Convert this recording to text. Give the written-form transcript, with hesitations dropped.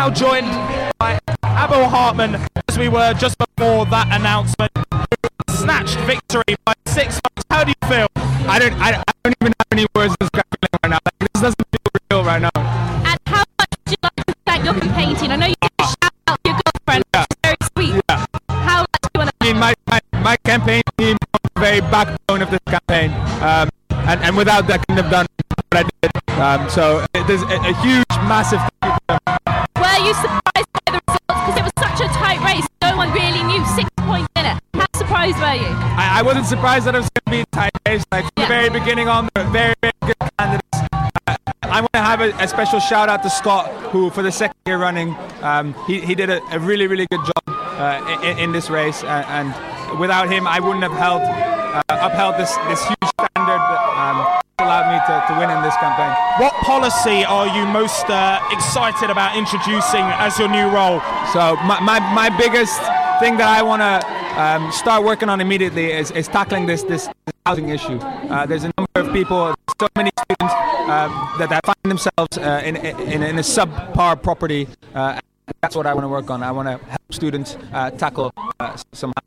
now joined by Abel Hartman, as we were just before that announcement. Snatched victory by 6 votes. How do you feel? I don't even have any words describing right now. Like, this doesn't feel real right now. And how much would you like to thank your campaign team? I know you did a shout out to your girlfriend, Yeah. which is very sweet. Yeah. How much do you want to I mean, my campaign team was the very backbone of this campaign, and without that, I couldn't have done what I did. So there's a huge, massive thank you to them. Were you surprised by the results? Because it was such a tight race. No one really knew 6 points in it. How surprised were you? I wasn't surprised that it was going to be a tight race. Like from the very beginning on, there were very, very good candidates. I want to have a special shout out to Scott, who for the second year running, he did a really, really good job in this race, and without him, I wouldn't have upheld this huge standard that allowed me to win in this campaign. What policy are you most excited about introducing as your new role? So my biggest thing that I want to start working on immediately is tackling this housing issue. There's a number of people, so many students that find themselves in a subpar property. That's what I want to work on. I want to help students tackle some